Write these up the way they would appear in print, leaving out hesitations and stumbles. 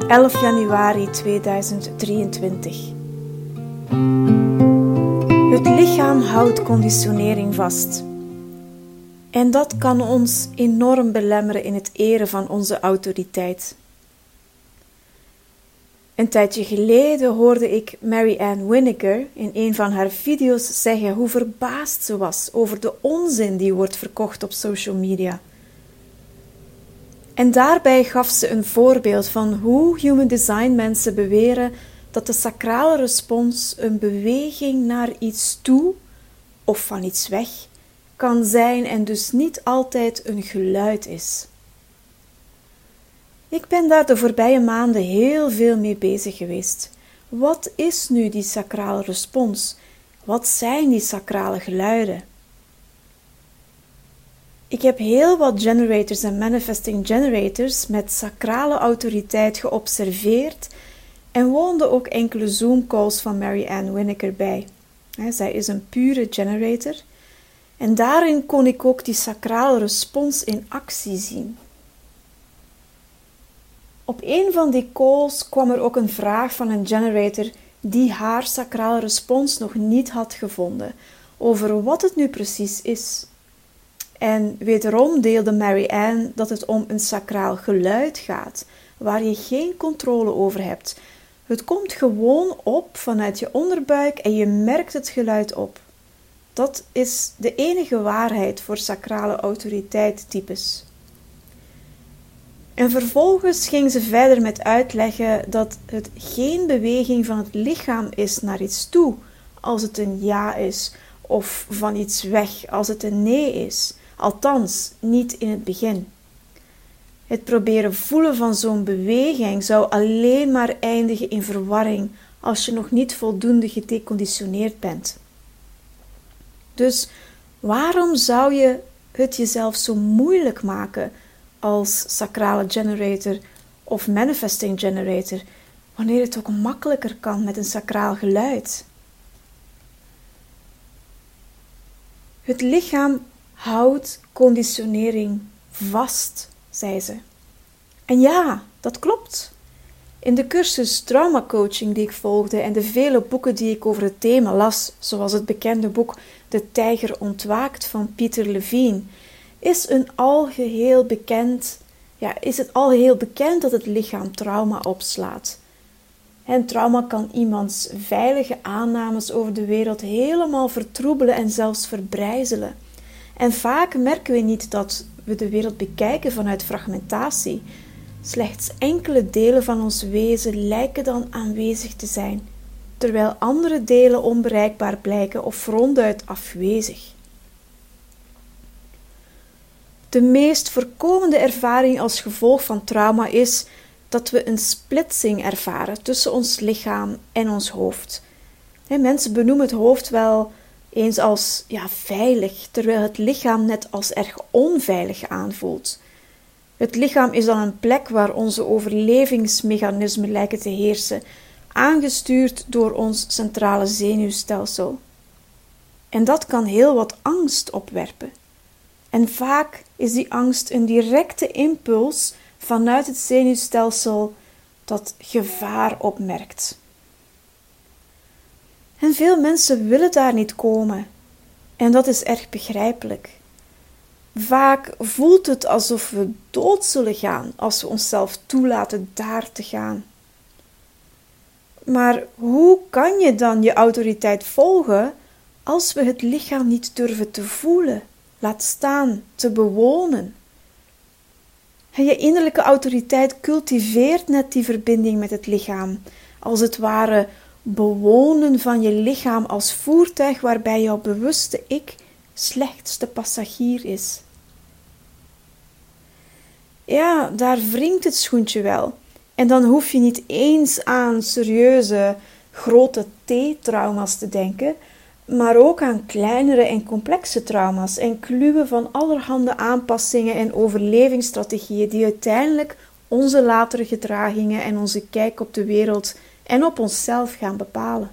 11 januari 2023. Het lichaam houdt conditionering vast. En dat kan ons enorm belemmeren in het eren van onze autoriteit. Een tijdje geleden hoorde ik Marianne Williger in een van haar video's zeggen hoe verbaasd ze was over de onzin die wordt verkocht op social media. En daarbij gaf ze een voorbeeld van hoe human design mensen beweren dat de sacrale respons een beweging naar iets toe of van iets weg kan zijn en dus niet altijd een geluid is. Ik ben daar de voorbije maanden heel veel mee bezig geweest. Wat is nu die sacrale respons? Wat zijn die sacrale geluiden? Ik heb heel wat generators en manifesting generators met sacrale autoriteit geobserveerd en woonde ook enkele Zoom-calls van Marianne Williger bij. Zij is een pure generator en daarin kon ik ook die sacrale respons in actie zien. Op een van die calls kwam er ook een vraag van een generator die haar sacrale respons nog niet had gevonden, over wat het nu precies is. En wederom deelde Marianne dat het om een sacraal geluid gaat, waar je geen controle over hebt. Het komt gewoon op vanuit je onderbuik en je merkt het geluid op. Dat is de enige waarheid voor sacrale autoriteit-types. En vervolgens ging ze verder met uitleggen dat het geen beweging van het lichaam is naar iets toe, als het een ja is, of van iets weg, als het een nee is. Althans, niet in het begin. Het proberen voelen van zo'n beweging zou alleen maar eindigen in verwarring als je nog niet voldoende gedeconditioneerd bent. Dus waarom zou je het jezelf zo moeilijk maken als sacrale generator of manifesting generator, wanneer het ook makkelijker kan met een sacraal geluid? Het lichaam houdt conditionering vast, zei ze. En ja, dat klopt. In de cursus trauma coaching die ik volgde en de vele boeken die ik over het thema las, zoals het bekende boek De Tijger Ontwaakt van Peter Levine, is het algeheel bekend dat het lichaam trauma opslaat. En trauma kan iemands veilige aannames over de wereld helemaal vertroebelen en zelfs verbrijzelen. En vaak merken we niet dat we de wereld bekijken vanuit fragmentatie. Slechts enkele delen van ons wezen lijken dan aanwezig te zijn, terwijl andere delen onbereikbaar blijken of ronduit afwezig. De meest voorkomende ervaring als gevolg van trauma is dat we een splitsing ervaren tussen ons lichaam en ons hoofd. Mensen benoemen het hoofd wel eens als veilig, terwijl het lichaam net als erg onveilig aanvoelt. Het lichaam is dan een plek waar onze overlevingsmechanismen lijken te heersen, aangestuurd door ons centrale zenuwstelsel. En dat kan heel wat angst opwerpen. En vaak is die angst een directe impuls vanuit het zenuwstelsel dat gevaar opmerkt. En veel mensen willen daar niet komen. En dat is erg begrijpelijk. Vaak voelt het alsof we dood zullen gaan als we onszelf toelaten daar te gaan. Maar hoe kan je dan je autoriteit volgen als we het lichaam niet durven te voelen, laat staan te bewonen? En je innerlijke autoriteit cultiveert net die verbinding met het lichaam, als het ware bewonen van je lichaam als voertuig waarbij jouw bewuste ik slechts de passagier is. Ja, daar wringt het schoentje wel. En dan hoef je niet eens aan serieuze, grote T-trauma's te denken, maar ook aan kleinere en complexe trauma's en kluwen van allerhande aanpassingen en overlevingsstrategieën die uiteindelijk onze latere gedragingen en onze kijk op de wereld en op onszelf gaan bepalen.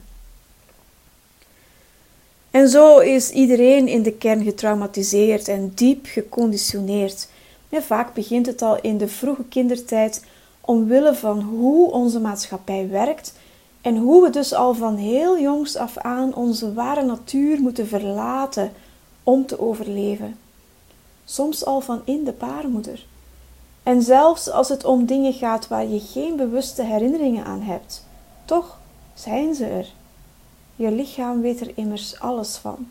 En zo is iedereen in de kern getraumatiseerd en diep geconditioneerd. En vaak begint het al in de vroege kindertijd omwille van hoe onze maatschappij werkt en hoe we dus al van heel jongs af aan onze ware natuur moeten verlaten om te overleven. Soms al van in de baarmoeder. En zelfs als het om dingen gaat waar je geen bewuste herinneringen aan hebt, toch zijn ze er. Je lichaam weet er immers alles van.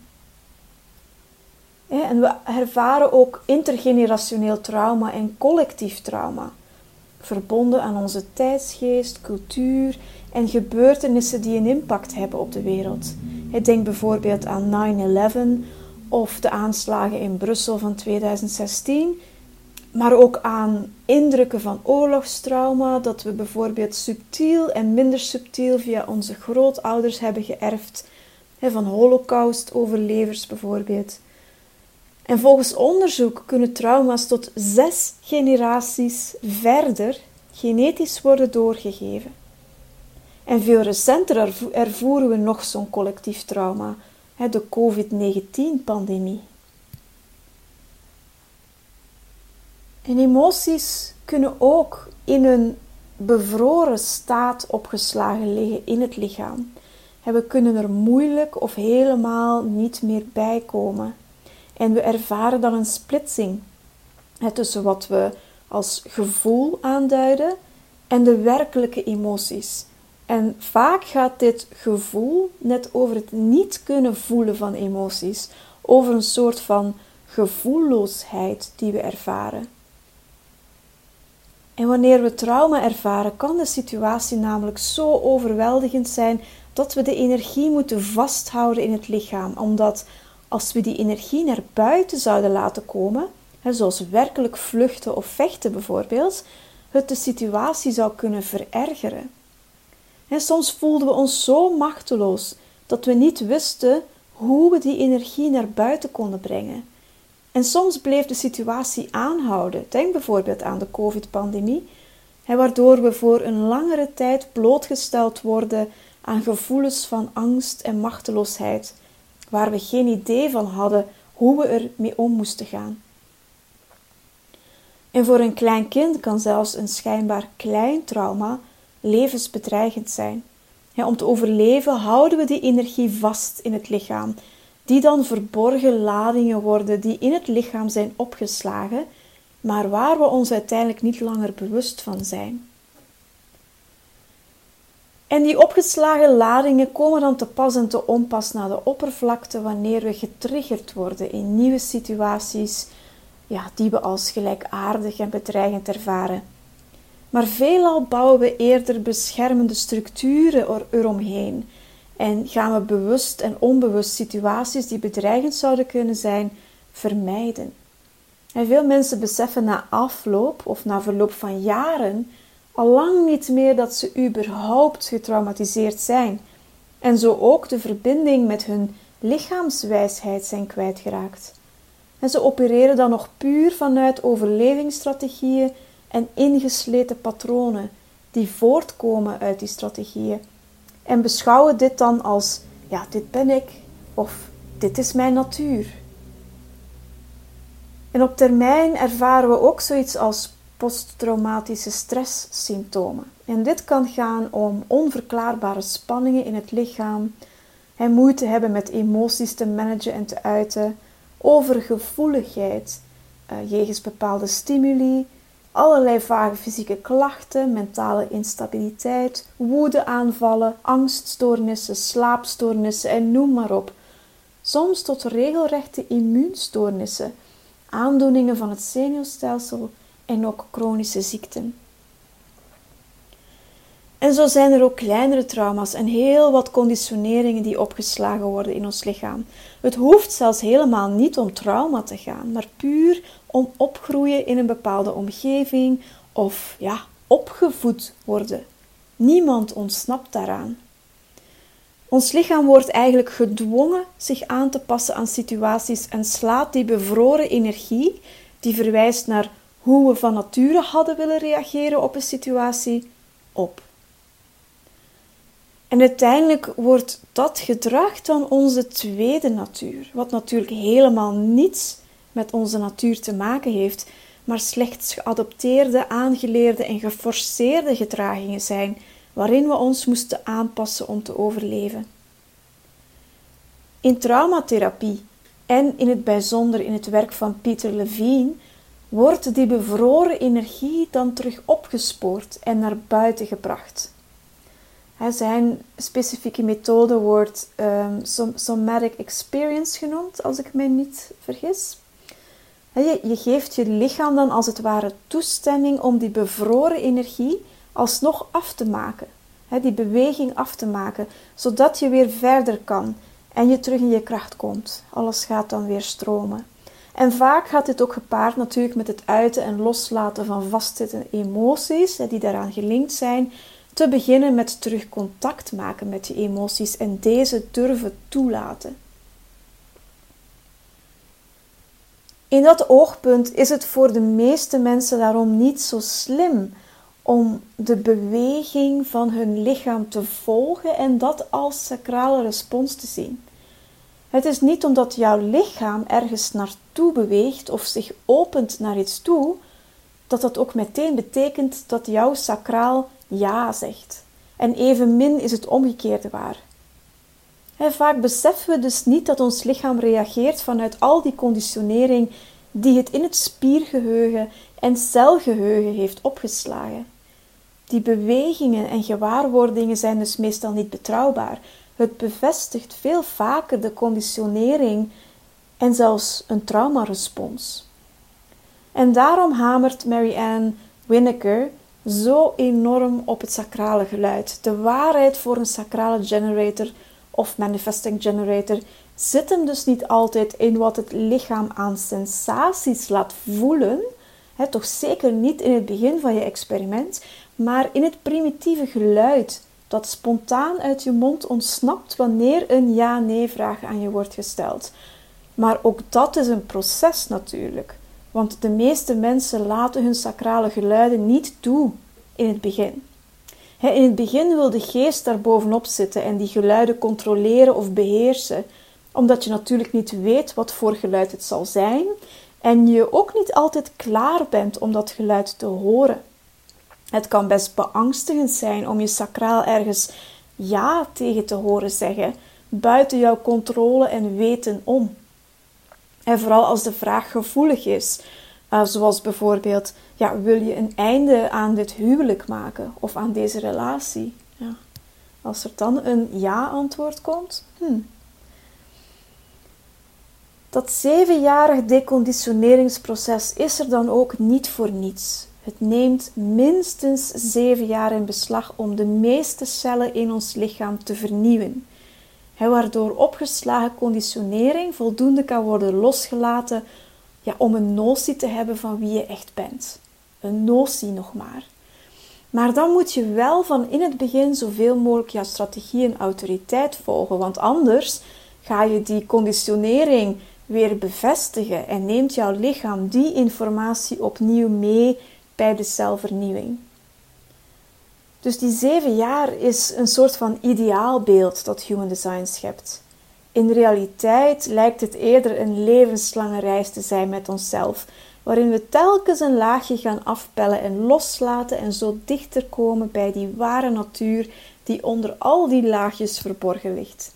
En we ervaren ook intergenerationeel trauma en collectief trauma, verbonden aan onze tijdsgeest, cultuur en gebeurtenissen die een impact hebben op de wereld. Denk bijvoorbeeld aan 9/11 of de aanslagen in Brussel van 2016, maar ook aan indrukken van oorlogstrauma dat we bijvoorbeeld subtiel en minder subtiel via onze grootouders hebben geërfd, van Holocaust-overlevers bijvoorbeeld. En volgens onderzoek kunnen trauma's tot 6 generaties verder genetisch worden doorgegeven. En veel recenter ervoeren we nog zo'n collectief trauma, de COVID-19-pandemie. En emoties kunnen ook in een bevroren staat opgeslagen liggen in het lichaam. We kunnen er moeilijk of helemaal niet meer bij komen. En we ervaren dan een splitsing tussen wat we als gevoel aanduiden en de werkelijke emoties. En vaak gaat dit gevoel net over het niet kunnen voelen van emoties, over een soort van gevoelloosheid die we ervaren. En wanneer we trauma ervaren, kan de situatie namelijk zo overweldigend zijn dat we de energie moeten vasthouden in het lichaam, omdat als we die energie naar buiten zouden laten komen, zoals werkelijk vluchten of vechten bijvoorbeeld, het de situatie zou kunnen verergeren. Soms voelden we ons zo machteloos dat we niet wisten hoe we die energie naar buiten konden brengen. En soms bleef de situatie aanhouden. Denk bijvoorbeeld aan de COVID-pandemie, waardoor we voor een langere tijd blootgesteld worden aan gevoelens van angst en machteloosheid, waar we geen idee van hadden hoe we ermee om moesten gaan. En voor een klein kind kan zelfs een schijnbaar klein trauma levensbedreigend zijn. Om te overleven houden we die energie vast in het lichaam, die dan verborgen ladingen worden die in het lichaam zijn opgeslagen, maar waar we ons uiteindelijk niet langer bewust van zijn. En die opgeslagen ladingen komen dan te pas en te onpas naar de oppervlakte wanneer we getriggerd worden in nieuwe situaties, die we als gelijkaardig en bedreigend ervaren. Maar veelal bouwen we eerder beschermende structuren eromheen en gaan we bewust en onbewust situaties die bedreigend zouden kunnen zijn, vermijden. En veel mensen beseffen na afloop of na verloop van jaren al lang niet meer dat ze überhaupt getraumatiseerd zijn en zo ook de verbinding met hun lichaamswijsheid zijn kwijtgeraakt. En ze opereren dan nog puur vanuit overlevingsstrategieën en ingesleten patronen die voortkomen uit die strategieën en beschouwen dit dan als, dit ben ik of dit is mijn natuur. En op termijn ervaren we ook zoiets als posttraumatische stresssymptomen. En dit kan gaan om onverklaarbare spanningen in het lichaam, moeite hebben met emoties te managen en te uiten, overgevoeligheid jegens bepaalde stimuli, allerlei vage fysieke klachten, mentale instabiliteit, woedeaanvallen, angststoornissen, slaapstoornissen en noem maar op. Soms tot regelrechte immuunstoornissen, aandoeningen van het zenuwstelsel en ook chronische ziekten. En zo zijn er ook kleinere trauma's en heel wat conditioneringen die opgeslagen worden in ons lichaam. Het hoeft zelfs helemaal niet om trauma te gaan, maar puur om opgroeien in een bepaalde omgeving of opgevoed worden. Niemand ontsnapt daaraan. Ons lichaam wordt eigenlijk gedwongen zich aan te passen aan situaties en slaat die bevroren energie, die verwijst naar hoe we van nature hadden willen reageren op een situatie, op. En uiteindelijk wordt dat gedrag dan onze tweede natuur, wat natuurlijk helemaal niets met onze natuur te maken heeft, maar slechts geadopteerde, aangeleerde en geforceerde gedragingen zijn, waarin we ons moesten aanpassen om te overleven. In traumatherapie en in het bijzonder in het werk van Peter Levine wordt die bevroren energie dan terug opgespoord en naar buiten gebracht. Zijn specifieke methode wordt somatic experience genoemd, als ik mij niet vergis. Je geeft je lichaam dan als het ware toestemming om die bevroren energie alsnog af te maken. Die beweging af te maken, zodat je weer verder kan en je terug in je kracht komt. Alles gaat dan weer stromen. En vaak gaat dit ook gepaard natuurlijk met het uiten en loslaten van vastzittende emoties die daaraan gelinkt zijn. Te beginnen met terug contact maken met je emoties en deze durven toelaten. In dat oogpunt is het voor de meeste mensen daarom niet zo slim om de beweging van hun lichaam te volgen en dat als sacrale respons te zien. Het is niet omdat jouw lichaam ergens naartoe beweegt of zich opent naar iets toe, dat dat ook meteen betekent dat jouw sacraal ja zegt. En evenmin is het omgekeerde waar. Vaak beseffen we dus niet dat ons lichaam reageert vanuit al die conditionering die het in het spiergeheugen en celgeheugen heeft opgeslagen. Die bewegingen en gewaarwordingen zijn dus meestal niet betrouwbaar. Het bevestigt veel vaker de conditionering en zelfs een traumarespons. En daarom hamert Marianne Winokur zo enorm op het sacrale geluid. De waarheid voor een sacrale generator of manifesting generator zit hem dus niet altijd in wat het lichaam aan sensaties laat voelen, toch zeker niet in het begin van je experiment, maar in het primitieve geluid dat spontaan uit je mond ontsnapt wanneer een ja-nee-vraag aan je wordt gesteld. Maar ook dat is een proces natuurlijk, want de meeste mensen laten hun sacrale geluiden niet toe in het begin. In het begin wil de geest daar bovenop zitten en die geluiden controleren of beheersen, omdat je natuurlijk niet weet wat voor geluid het zal zijn en je ook niet altijd klaar bent om dat geluid te horen. Het kan best beangstigend zijn om je sacraal ergens ja tegen te horen zeggen, buiten jouw controle en weten om. En vooral als de vraag gevoelig is, zoals bijvoorbeeld, wil je een einde aan dit huwelijk maken of aan deze relatie? Ja. Als er dan een ja-antwoord komt, Dat 7-jarig deconditioneringsproces is er dan ook niet voor niets. Het neemt minstens 7 jaar in beslag om de meeste cellen in ons lichaam te vernieuwen. Waardoor opgeslagen conditionering voldoende kan worden losgelaten om een notie te hebben van wie je echt bent. Een notie nog maar. Maar dan moet je wel van in het begin zoveel mogelijk jouw strategie en autoriteit volgen, want anders ga je die conditionering weer bevestigen en neemt jouw lichaam die informatie opnieuw mee bij de celvernieuwing. Dus die 7 jaar is een soort van ideaalbeeld dat Human Design schept. In realiteit lijkt het eerder een levenslange reis te zijn met onszelf, waarin we telkens een laagje gaan afpellen en loslaten en zo dichter komen bij die ware natuur die onder al die laagjes verborgen ligt.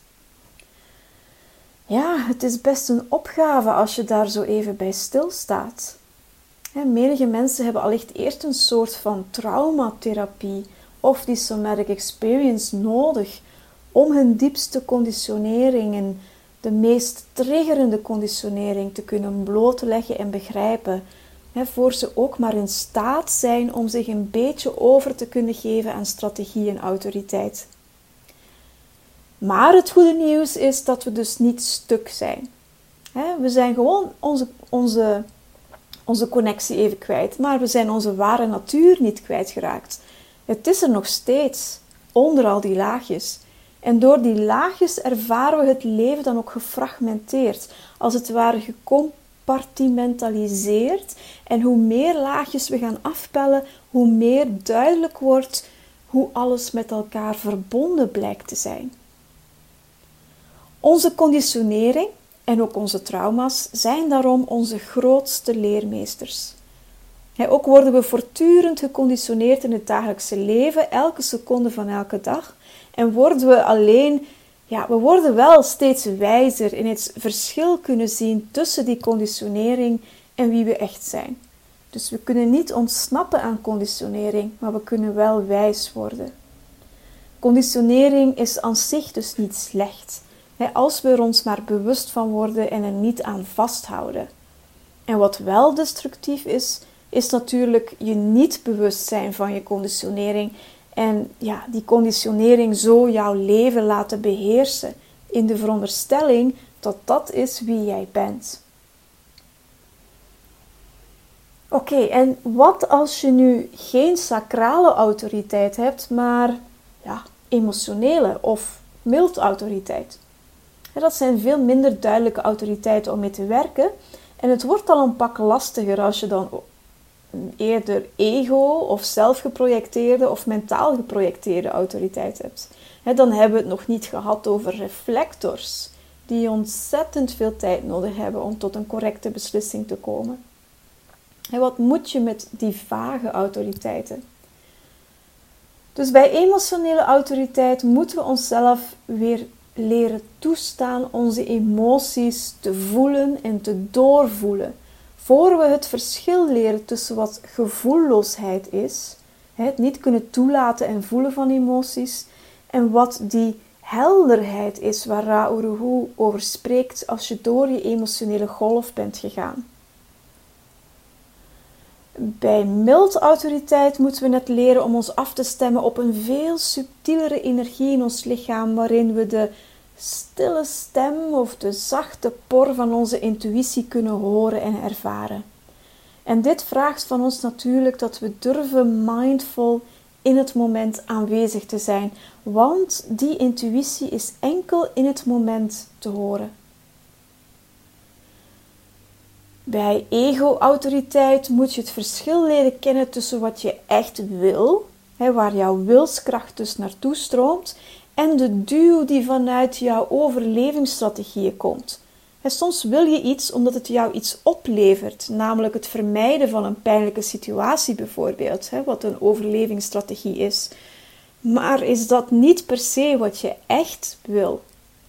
Ja, het is best een opgave als je daar zo even bij stilstaat. Menige mensen hebben allicht eerst een soort van traumatherapie of die somatic experience nodig om hun diepste conditionering en de meest triggerende conditionering te kunnen blootleggen en begrijpen, voor ze ook maar in staat zijn om zich een beetje over te kunnen geven aan strategie en autoriteit. Maar het goede nieuws is dat we dus niet stuk zijn. We zijn gewoon onze connectie even kwijt, maar we zijn onze ware natuur niet kwijtgeraakt. Het is er nog steeds, onder al die laagjes. En door die laagjes ervaren we het leven dan ook gefragmenteerd, als het ware gecompartimentaliseerd. En hoe meer laagjes we gaan afpellen, hoe meer duidelijk wordt hoe alles met elkaar verbonden blijkt te zijn. Onze conditionering en ook onze trauma's zijn daarom onze grootste leermeesters. Ook worden we voortdurend geconditioneerd in het dagelijkse leven, elke seconde van elke dag. En worden we worden wel steeds wijzer in het verschil kunnen zien tussen die conditionering en wie we echt zijn. Dus we kunnen niet ontsnappen aan conditionering, maar we kunnen wel wijs worden. Conditionering is aan zich dus niet slecht, als we er ons maar bewust van worden en er niet aan vasthouden. En wat wel destructief is natuurlijk je niet bewust zijn van je conditionering en die conditionering zo jouw leven laten beheersen in de veronderstelling dat dat is wie jij bent. Oké, en wat als je nu geen sacrale autoriteit hebt, maar emotionele of mild autoriteit? Dat zijn veel minder duidelijke autoriteiten om mee te werken. En het wordt al een pak lastiger als je dan eerder ego of zelfgeprojecteerde of mentaal geprojecteerde autoriteit hebt. Dan hebben we het nog niet gehad over reflectors, die ontzettend veel tijd nodig hebben om tot een correcte beslissing te komen. En wat moet je met die vage autoriteiten? Dus bij emotionele autoriteit moeten we onszelf weer leren toestaan onze emoties te voelen en te doorvoelen. Voor we het verschil leren tussen wat gevoelloosheid is, het niet kunnen toelaten en voelen van emoties, en wat die helderheid is waar Ra Uru Hu over spreekt als je door je emotionele golf bent gegaan. Bij mild autoriteit moeten we net leren om ons af te stemmen op een veel subtielere energie in ons lichaam, waarin we de stille stem of de zachte por van onze intuïtie kunnen horen en ervaren. En dit vraagt van ons natuurlijk dat we durven mindful in het moment aanwezig te zijn, want die intuïtie is enkel in het moment te horen. Bij ego-autoriteit moet je het verschil leren kennen tussen wat je echt wil, waar jouw wilskracht dus naartoe stroomt, en de duw die vanuit jouw overlevingsstrategieën komt. Soms wil je iets omdat het jou iets oplevert, namelijk het vermijden van een pijnlijke situatie bijvoorbeeld, wat een overlevingsstrategie is. Maar is dat niet per se wat je echt wil?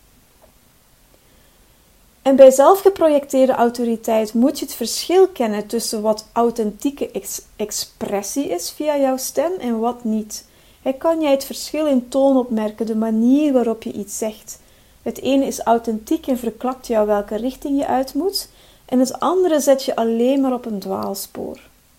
En bij zelfgeprojecteerde autoriteit moet je het verschil kennen tussen wat authentieke expressie is via jouw stem en wat niet. Kan jij het verschil in toon opmerken, de manier waarop je iets zegt? Het ene is authentiek en verklapt jou welke richting je uit moet, en het andere zet je alleen maar op een dwaalspoor.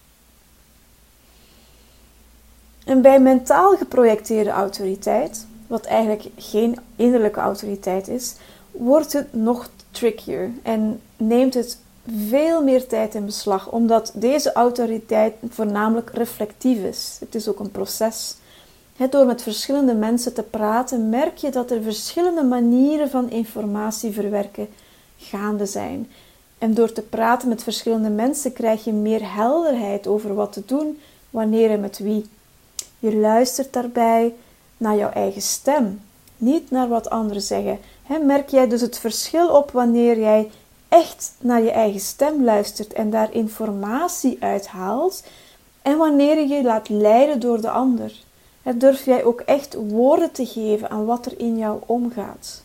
En bij mentaal geprojecteerde autoriteit, wat eigenlijk geen innerlijke autoriteit is, wordt het nog trickier en neemt het veel meer tijd in beslag, omdat deze autoriteit voornamelijk reflectief is. Het is ook een proces. Door met verschillende mensen te praten, merk je dat er verschillende manieren van informatie verwerken gaande zijn. En door te praten met verschillende mensen krijg je meer helderheid over wat te doen, wanneer en met wie. Je luistert daarbij naar jouw eigen stem, niet naar wat anderen zeggen. Merk jij dus het verschil op wanneer jij echt naar je eigen stem luistert en daar informatie uithaalt, en wanneer je je laat leiden door de ander? Durf jij ook echt woorden te geven aan wat er in jou omgaat?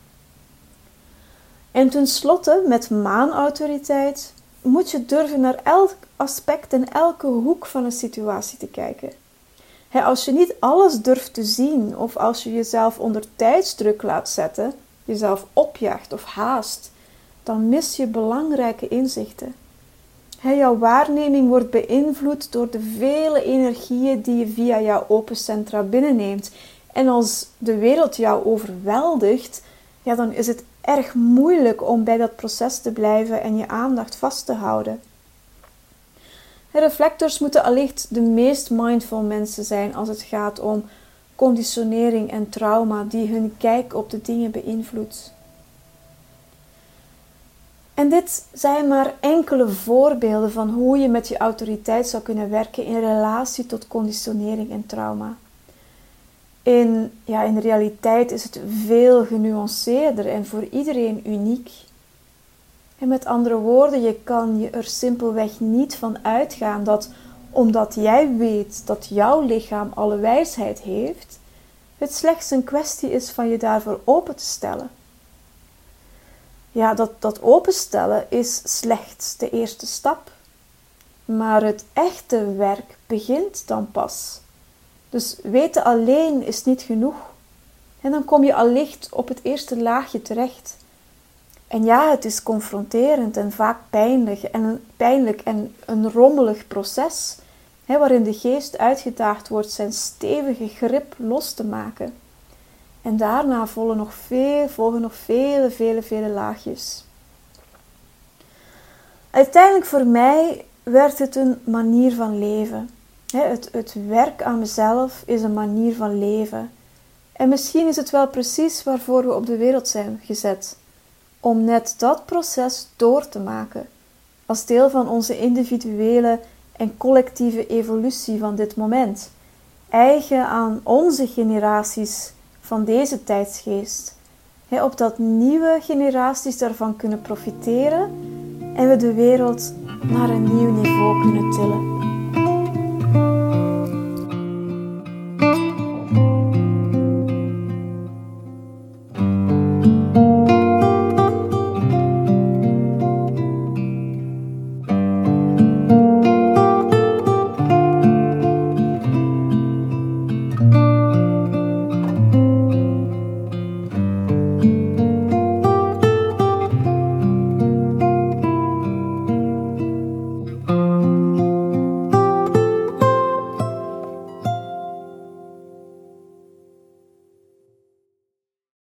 En tenslotte, met maanautoriteit, moet je durven naar elk aspect en elke hoek van een situatie te kijken. Als je niet alles durft te zien, of als je jezelf onder tijdsdruk laat zetten, jezelf opjaagt of haast, dan mis je belangrijke inzichten. Jouw waarneming wordt beïnvloed door de vele energieën die je via jouw open centra binnenneemt. En als de wereld jou overweldigt, dan is het erg moeilijk om bij dat proces te blijven en je aandacht vast te houden. Reflectors moeten allicht de meest mindful mensen zijn als het gaat om conditionering en trauma die hun kijk op de dingen beïnvloedt. En dit zijn maar enkele voorbeelden van hoe je met je autoriteit zou kunnen werken in relatie tot conditionering en trauma. In realiteit is het veel genuanceerder en voor iedereen uniek. En met andere woorden, je kan je er simpelweg niet van uitgaan dat omdat jij weet dat jouw lichaam alle wijsheid heeft, het slechts een kwestie is van je daarvoor open te stellen. Ja, dat openstellen is slechts de eerste stap. Maar het echte werk begint dan pas. Dus weten alleen is niet genoeg. En dan kom je allicht op het eerste laagje terecht. En ja, het is confronterend en vaak pijnlijk en een rommelig proces, waarin de geest uitgedaagd wordt zijn stevige grip los te maken. En daarna volgen nog vele laagjes. Uiteindelijk voor mij werd het een manier van leven. Het werk aan mezelf is een manier van leven. En misschien is het wel precies waarvoor we op de wereld zijn gezet. Om net dat proces door te maken. Als deel van onze individuele en collectieve evolutie van dit moment. Eigen aan onze generaties van deze tijdsgeest. Opdat nieuwe generaties daarvan kunnen profiteren en we de wereld naar een nieuw niveau kunnen tillen.